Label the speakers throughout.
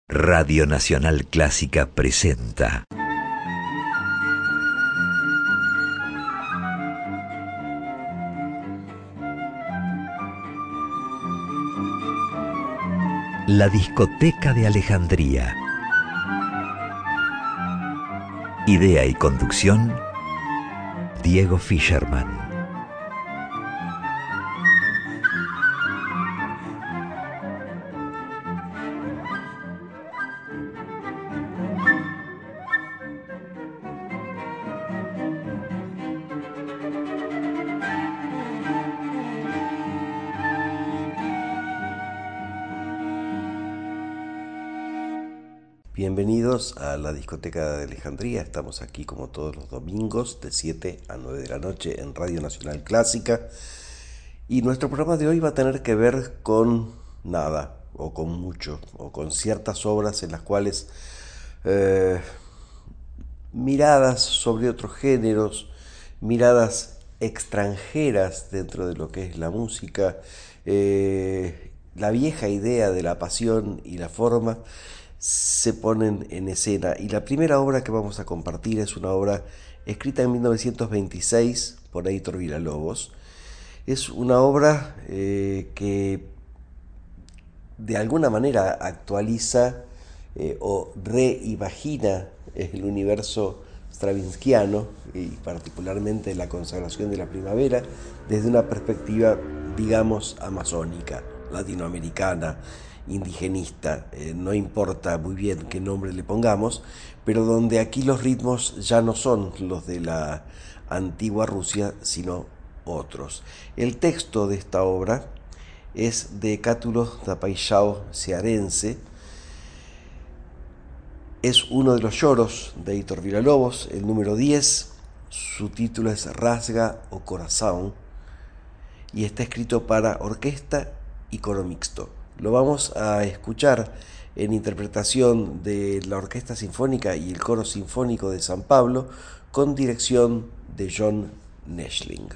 Speaker 1: Radio Nacional Clásica presenta La Discoteca de Alejandría. Idea y conducción, Diego Fischerman.
Speaker 2: Bienvenidos a la Discoteca de Alejandría. Estamos aquí como todos los domingos de 7 a 9 de la noche en Radio Nacional Clásica. Y nuestro programa de hoy va a tener que ver con nada, o con mucho, o con ciertas obras en las cuales miradas sobre otros géneros, miradas extranjeras dentro de lo que es la música, la vieja idea de la pasión y la forma se ponen en escena. Y la primera obra que vamos a compartir es una obra escrita en 1926 por Heitor Villa-Lobos. Es una obra que de alguna manera actualiza o reimagina el universo stravinskiano y particularmente la consagración de la primavera desde una perspectiva, digamos, amazónica, latinoamericana, indigenista, no importa muy bien qué nombre le pongamos, pero donde aquí los ritmos ya no son los de la antigua Rusia, sino otros. El texto de esta obra es de Cátulo da Paixão cearense. Es uno de los lloros de Heitor Villa-Lobos, el número 10. Su título es Rasga o Coração y está escrito para orquesta y coro mixto. Lo vamos a escuchar en interpretación de la Orquesta Sinfónica y el Coro Sinfónico de San Pablo con dirección de John Neschling.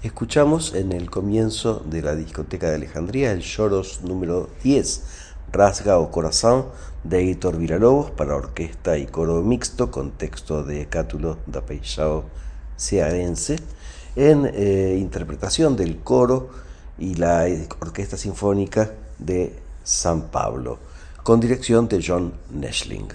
Speaker 2: Escuchamos en el comienzo de la discoteca de Alejandría el Lloros número 10, Rasga o Corazón, de Heitor Villalobos, para orquesta y coro mixto, con texto de Cátulo da Peixao cearense, en interpretación del coro y la Orquesta Sinfónica de San Pablo, con dirección de John Neschling.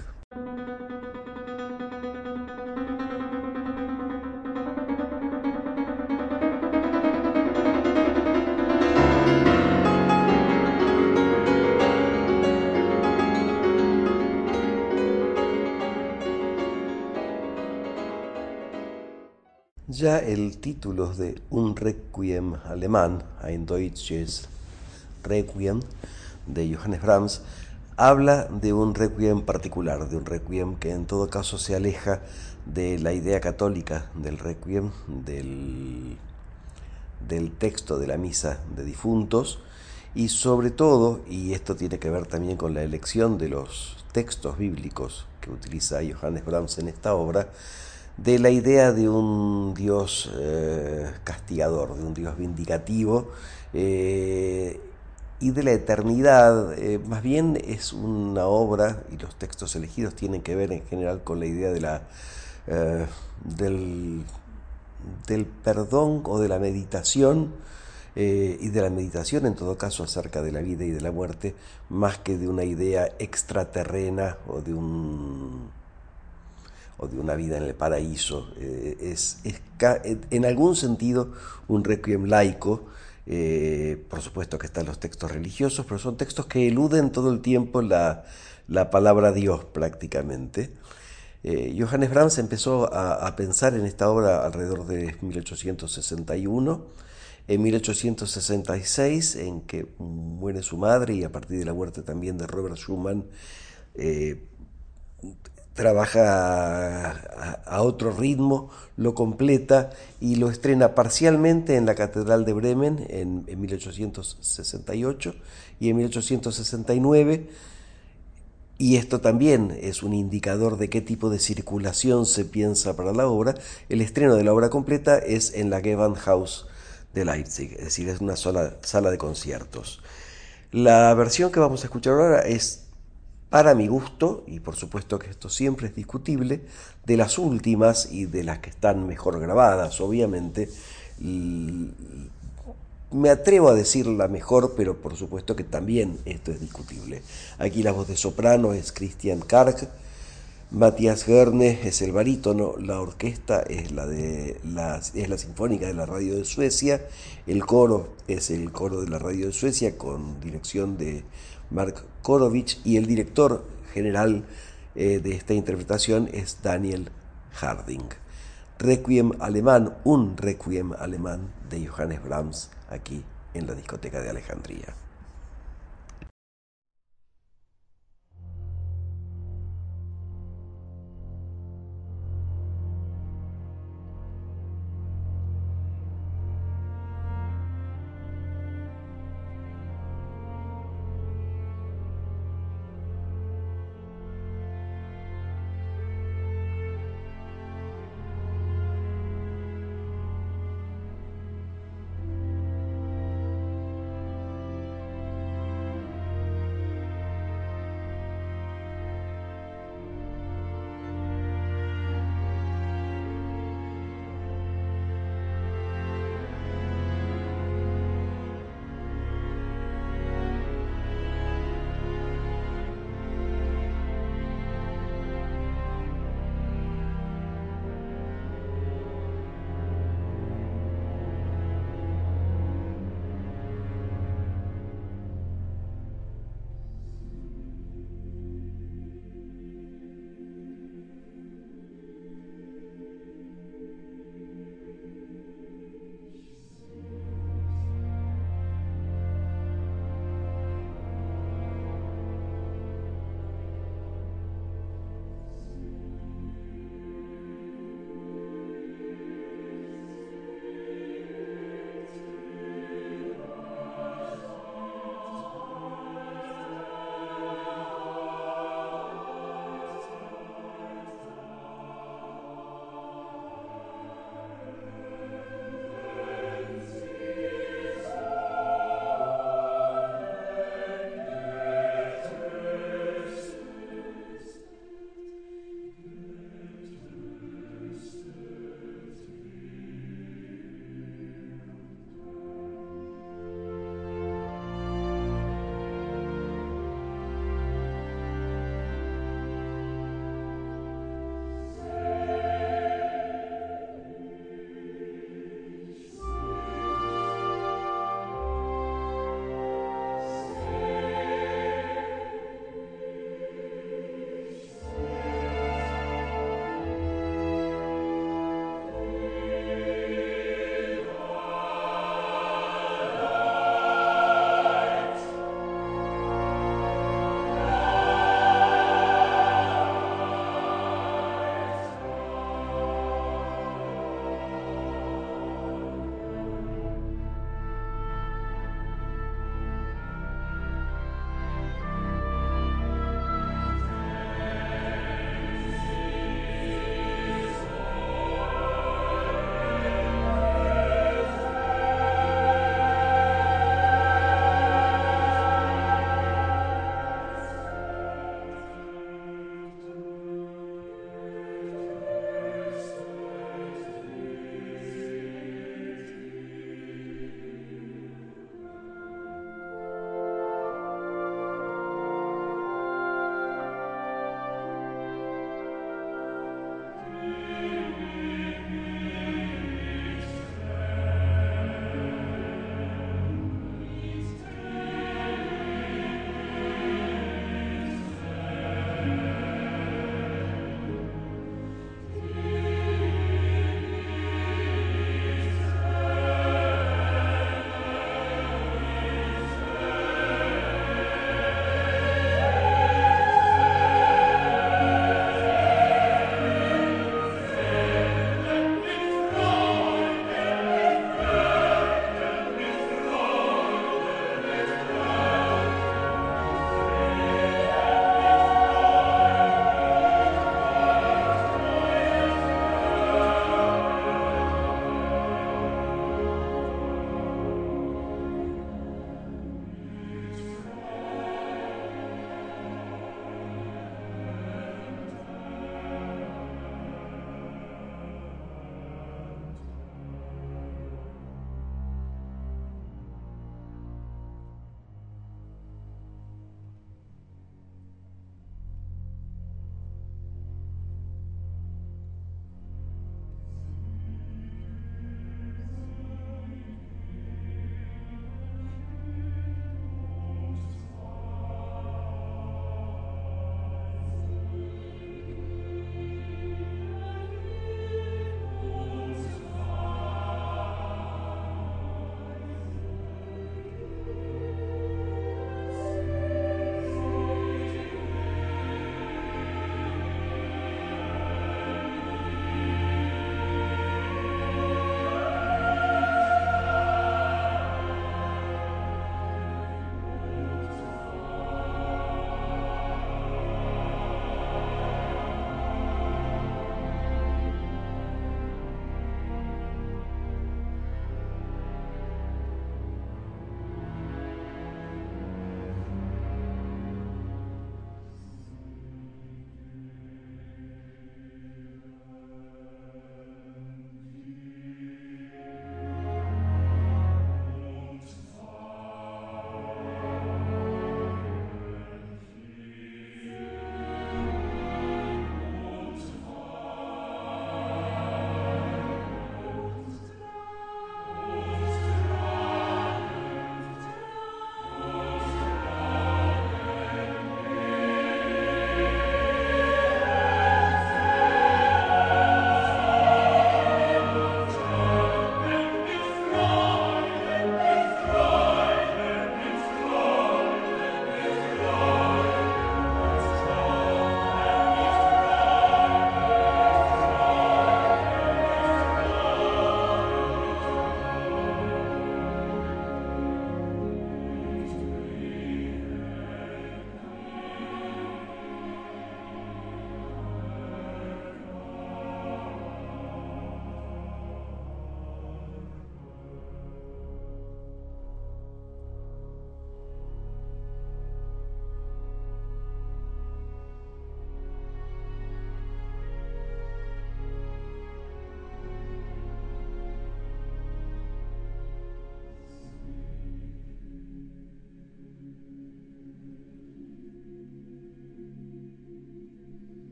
Speaker 2: Ya el título de un requiem alemán, Ein deutsches Requiem, de Johannes Brahms, habla de un requiem particular, de un requiem que en todo caso se aleja de la idea católica del requiem, del texto de la misa de difuntos, y sobre todo, y esto tiene que ver también con la elección de los textos bíblicos que utiliza Johannes Brahms en esta obra, de la idea de un Dios castigador, de un Dios vindicativo, y de la eternidad. Más bien es una obra, y los textos elegidos tienen que ver en general con la idea de del perdón o de la meditación, y de la meditación en todo caso acerca de la vida y de la muerte, más que de una idea extraterrena o de una vida en el paraíso. En algún sentido un requiem laico. Por supuesto que están los textos religiosos, pero son textos que eluden todo el tiempo la palabra Dios prácticamente. Johannes Brahms empezó a pensar en esta obra alrededor de 1861. En 1866, en que muere su madre, y a partir de la muerte también de Robert Schumann, trabaja a otro ritmo, lo completa y lo estrena parcialmente en la Catedral de Bremen en 1868 y en 1869. Y esto también es un indicador de qué tipo de circulación se piensa para la obra. El estreno de la obra completa es en la Gewandhaus de Leipzig, es decir, es una sola sala de conciertos. La versión que vamos a escuchar ahora es, para mi gusto, y por supuesto que esto siempre es discutible, de las últimas y de las que están mejor grabadas, obviamente. Me atrevo a decir la mejor, pero por supuesto que también esto es discutible. Aquí la voz de soprano es Christian Karg, Matthias Gerne es el barítono, la orquesta es la Sinfónica de la Radio de Suecia, el coro es el coro de la Radio de Suecia con dirección de Mark Korovich, y el director general de esta interpretación es Daniel Harding. Requiem alemán, un requiem alemán de Johannes Brahms, aquí en la discoteca de Alejandría.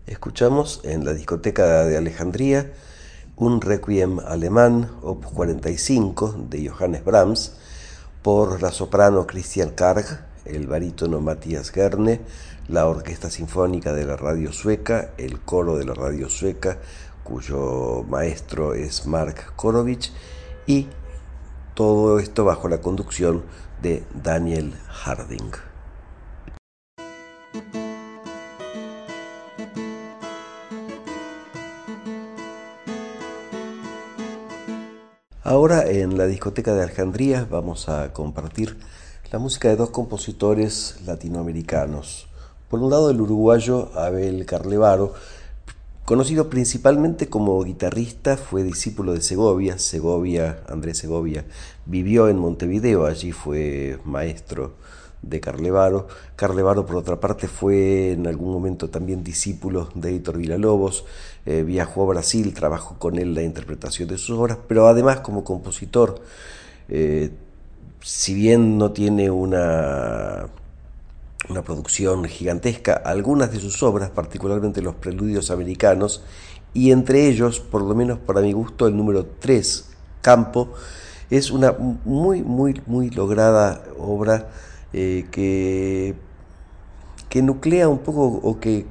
Speaker 2: Escuchamos en la discoteca de Alejandría un requiem alemán, opus 45, de Johannes Brahms, por la soprano Christian Karg, el barítono Matthias Gerne, la Orquesta Sinfónica de la Radio Sueca, el coro de la Radio Sueca, cuyo maestro es Mark Korovich, y todo esto bajo la conducción de Daniel Harding. Ahora en la discoteca de Alejandría vamos a compartir la música de dos compositores latinoamericanos. Por un lado, el uruguayo Abel Carlevaro, conocido principalmente como guitarrista, fue discípulo de Andrés Segovia, vivió en Montevideo, allí fue maestro de Carlevaro. Carlevaro, por otra parte, fue en algún momento también discípulo de Héctor Villalobos, viajó a Brasil, trabajó con él la interpretación de sus obras, pero además como compositor, si bien no tiene una producción gigantesca, algunas de sus obras, particularmente los preludios americanos, y entre ellos, por lo menos para mi gusto, el número 3, Campo, es una muy lograda obra que nuclea un poco o que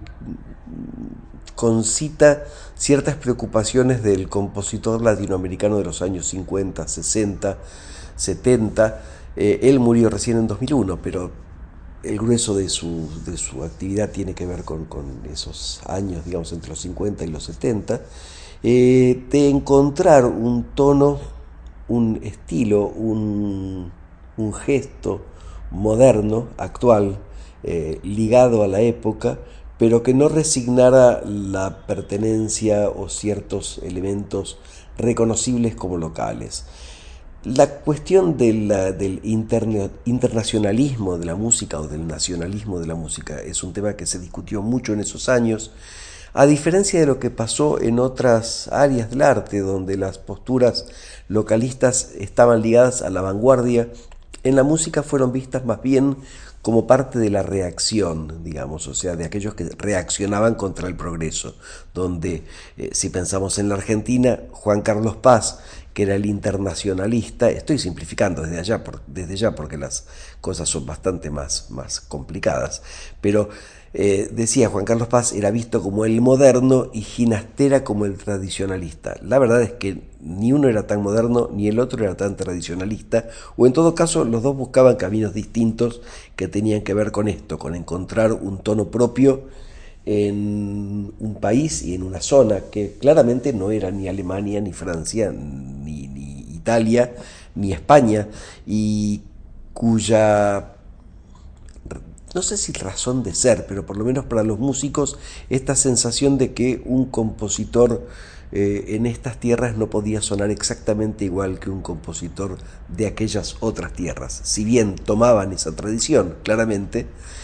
Speaker 2: concita ciertas preocupaciones del compositor latinoamericano de los años 50, 60, 70. Él murió recién en 2001, pero el grueso de su actividad tiene que ver con esos años, digamos, entre los 50 y los 70, de encontrar un tono, un estilo, un gesto moderno, actual, ligado a la época, pero que no resignara la pertenencia o ciertos elementos reconocibles como locales. La cuestión del internacionalismo de la música o del nacionalismo de la música es un tema que se discutió mucho en esos años, a diferencia de lo que pasó en otras áreas del arte, donde las posturas localistas estaban ligadas a la vanguardia. En la música fueron vistas más bien como parte de la reacción, digamos, o sea, de aquellos que reaccionaban contra el progreso, donde, si pensamos en la Argentina, Juan Carlos Paz, que era el internacionalista, estoy simplificando desde ya porque las cosas son bastante más complicadas, pero decía Juan Carlos Paz era visto como el moderno y Ginastera como el tradicionalista. La verdad es que ni uno era tan moderno ni el otro era tan tradicionalista, o en todo caso los dos buscaban caminos distintos que tenían que ver con esto, con encontrar un tono propio en un país y en una zona que claramente no era ni Alemania, ni Francia, ni Italia, ni España, y cuya, no sé si razón de ser, pero por lo menos para los músicos, esta sensación de que un compositor en estas tierras no podía sonar exactamente igual que un compositor de aquellas otras tierras. Si bien tomaban esa tradición, claramente,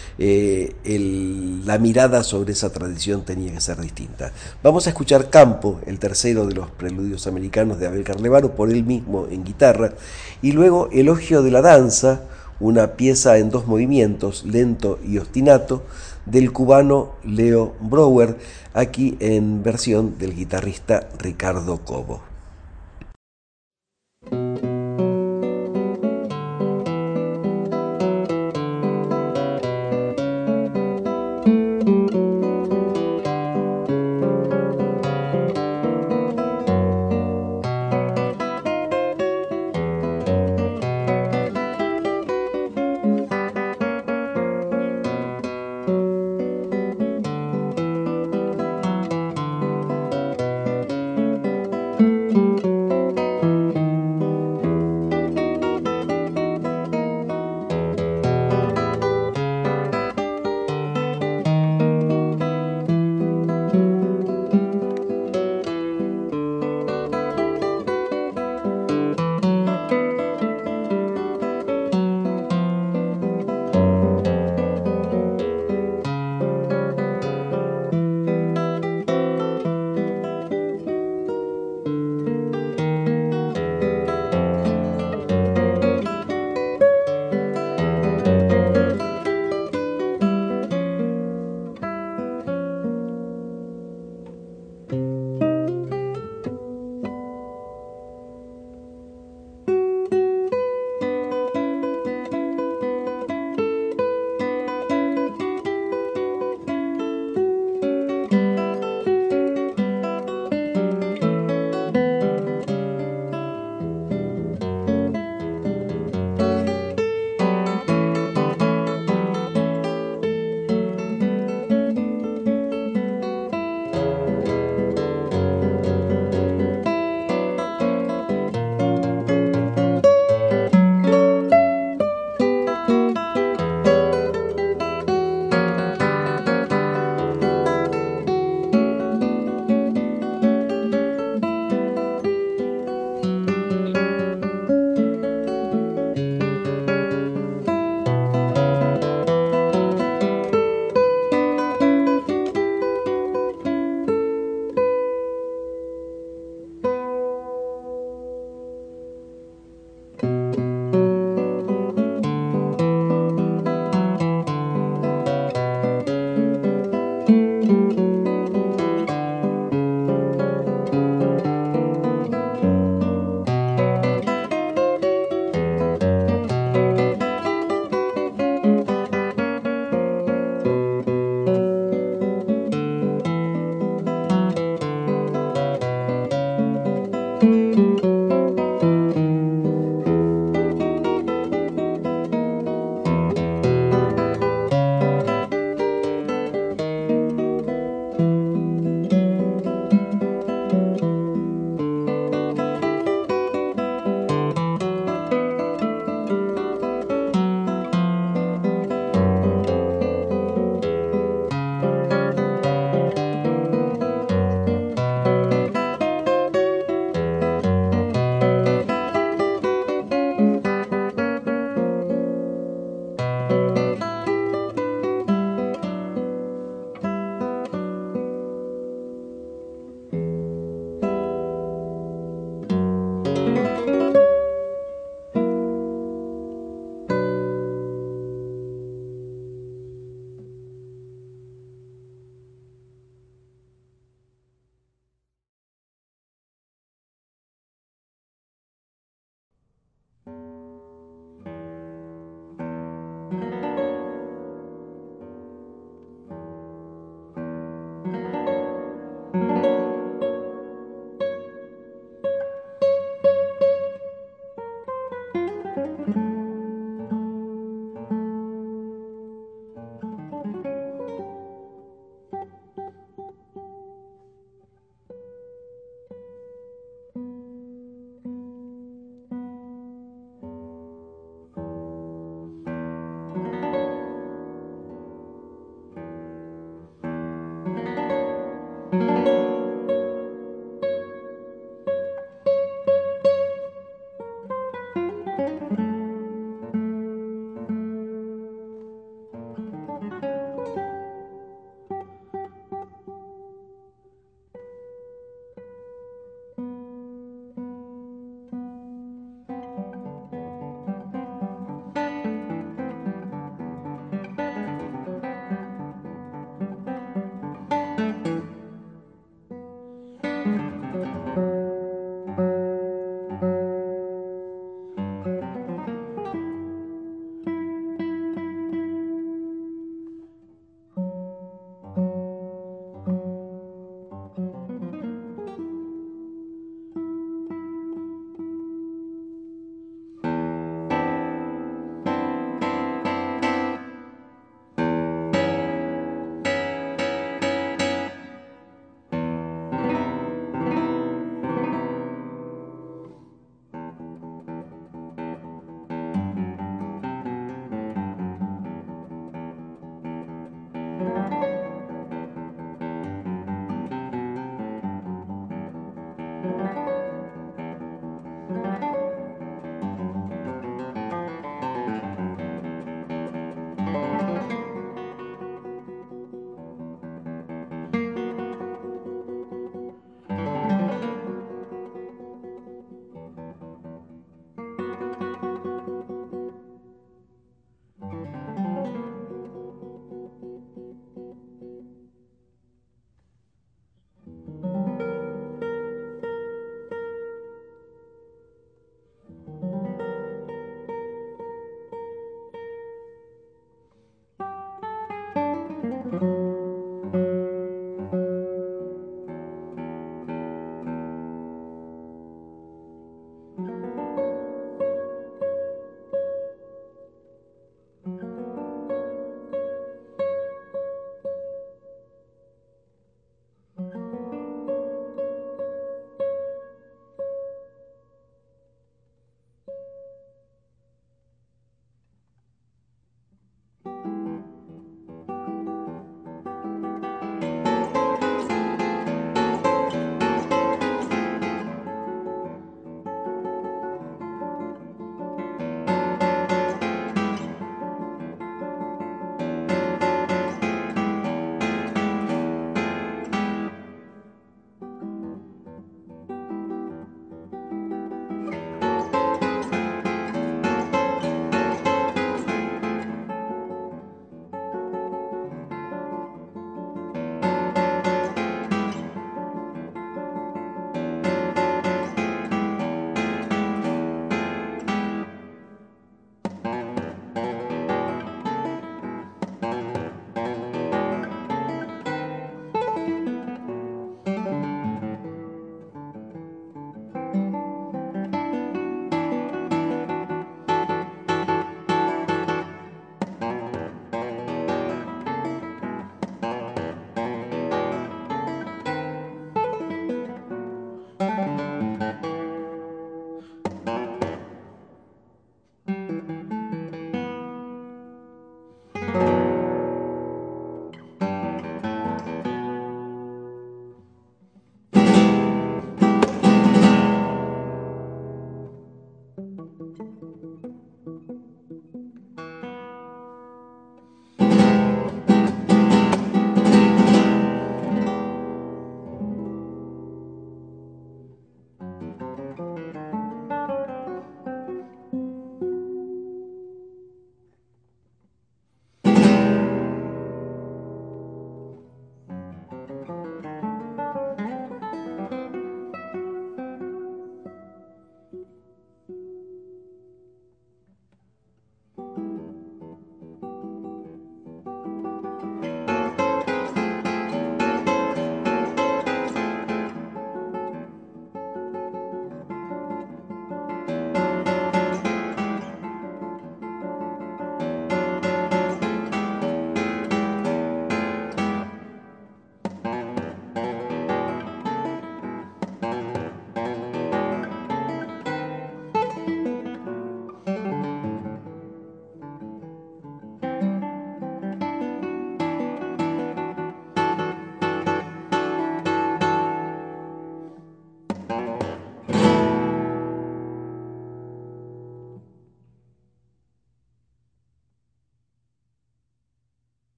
Speaker 2: la mirada sobre esa tradición tenía que ser distinta. Vamos a escuchar Campo, el tercero de los preludios americanos de Abel Carlevaro, por él mismo en guitarra, y luego Elogio de la Danza, una pieza en dos movimientos, lento y ostinato, del cubano Leo Brouwer, aquí en versión del guitarrista Ricardo Cobo.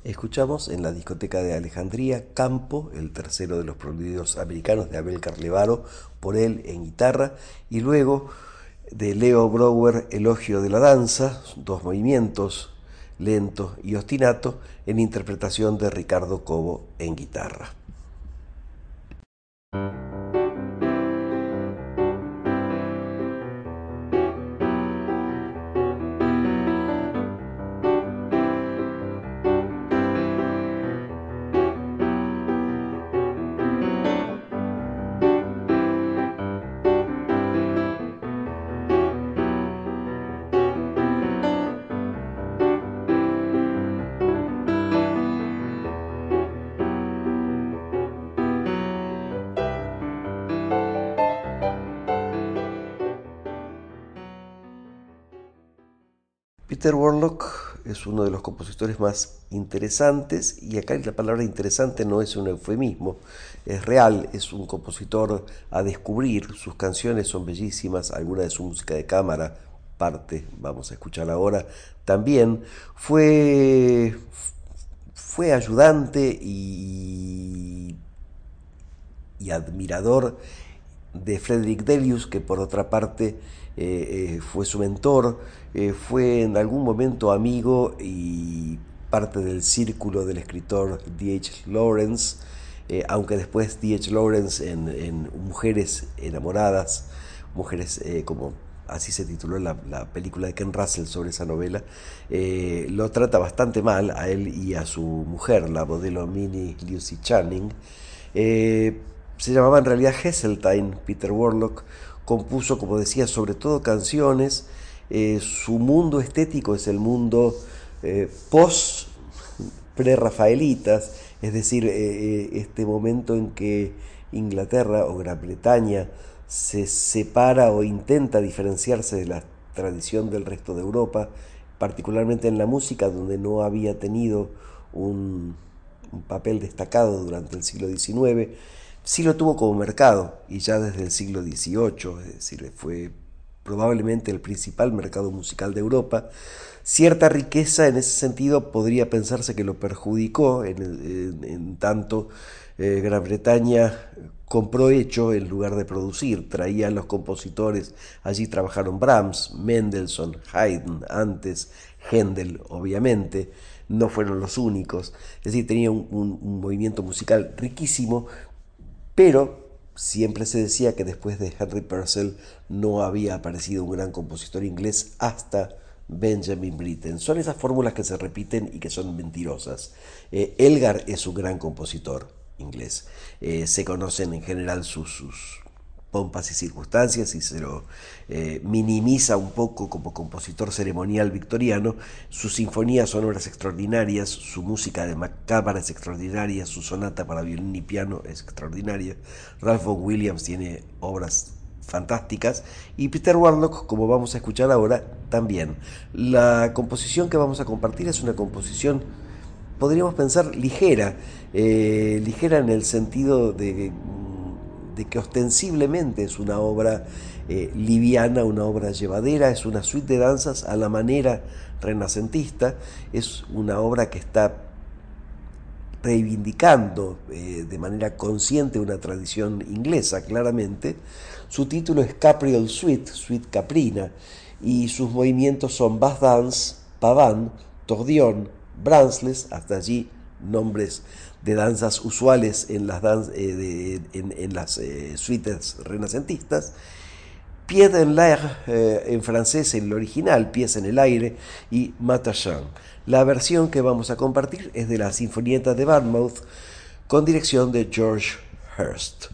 Speaker 2: Escuchamos en la discoteca de Alejandría Campo, el tercero de los proludios americanos de Abel Carlevaro, por él en guitarra, y luego de Leo Brouwer, Elogio de la danza, dos movimientos, lento y ostinato, en interpretación de Ricardo Cobo en guitarra. Peter Warlock es uno de los compositores más interesantes, y acá la palabra interesante no es un eufemismo, es real, es un compositor a descubrir. Sus canciones son bellísimas, alguna de su música de cámara, parte, vamos a escuchar ahora, también. Fue ayudante y admirador de Frederick Delius, que por otra parte fue su mentor, fue en algún momento amigo y parte del círculo del escritor D.H. Lawrence, aunque después D.H. Lawrence en Mujeres enamoradas, mujeres como así se tituló la película de Ken Russell sobre esa novela, lo trata bastante mal a él y a su mujer, la modelo Minnie Lucy Channing. Se llamaba en realidad Heseltine. Peter Warlock compuso, como decía, sobre todo canciones. Su mundo estético es el mundo post pre-rafaelitas, es decir, este momento en que Inglaterra o Gran Bretaña se separa o intenta diferenciarse de la tradición del resto de Europa, particularmente en la música, donde no había tenido un papel destacado durante el siglo XIX. Sí lo tuvo como mercado, y ya desde el siglo XVIII, es decir, fue probablemente el principal mercado musical de Europa. Cierta riqueza en ese sentido podría pensarse que lo perjudicó, en tanto Gran Bretaña compró hecho en lugar de producir, traía a los compositores, allí trabajaron Brahms, Mendelssohn, Haydn, antes Händel, obviamente, no fueron los únicos, es decir, tenía un movimiento musical riquísimo, pero siempre se decía que después de Henry Purcell no había aparecido un gran compositor inglés hasta Benjamin Britten. Son esas fórmulas que se repiten y que son mentirosas. Elgar es un gran compositor inglés. Se conocen en general sus pompas y circunstancias, y se lo minimiza un poco como compositor ceremonial victoriano. Sus sinfonías son obras extraordinarias, su música de cámara es extraordinaria, su sonata para violín y piano es extraordinaria. Ralph Vaughan Williams tiene obras fantásticas, y Peter Warlock, como vamos a escuchar ahora, también. La composición que vamos a compartir es una composición, podríamos pensar, ligera, ligera en el sentido de que ostensiblemente es una obra liviana, una obra llevadera, es una suite de danzas a la manera renacentista, es una obra que está reivindicando de manera consciente una tradición inglesa, claramente. Su título es Capriole Suite, Suite Caprina, y sus movimientos son Bass Dance, Pavane, Tordion, Branceless, hasta allí nombres de danzas usuales en las suites renacentistas. Pied en l'air, en francés, en el original, Pies en el aire, y Matachan. La versión que vamos a compartir es de la Sinfonietta de Barmouth, con dirección de George Hurst.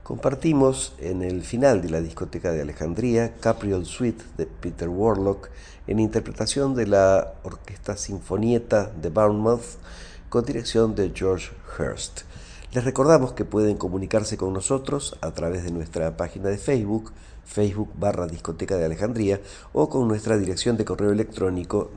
Speaker 2: Compartimos en el final de la discoteca de Alejandría Capriol Suite de Peter Warlock en interpretación de la Orquesta Sinfonietta de Bournemouth con dirección de George Hurst. Les recordamos que pueden comunicarse con nosotros a través de nuestra página de Facebook, Facebook/Discoteca de Alejandría, o con nuestra dirección de correo electrónico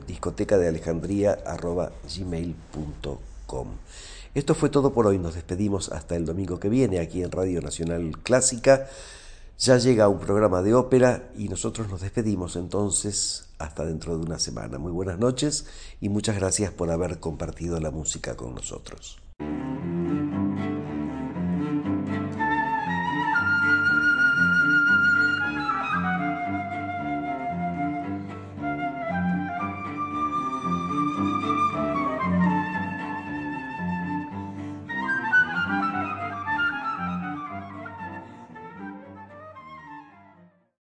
Speaker 2: discotecadealejandría@gmail.com. Esto fue todo por hoy. Nos despedimos hasta el domingo que viene aquí en Radio Nacional Clásica. Ya llega un programa de ópera y nosotros nos despedimos entonces hasta dentro de una semana. Muy buenas noches y muchas gracias por haber compartido la música con nosotros.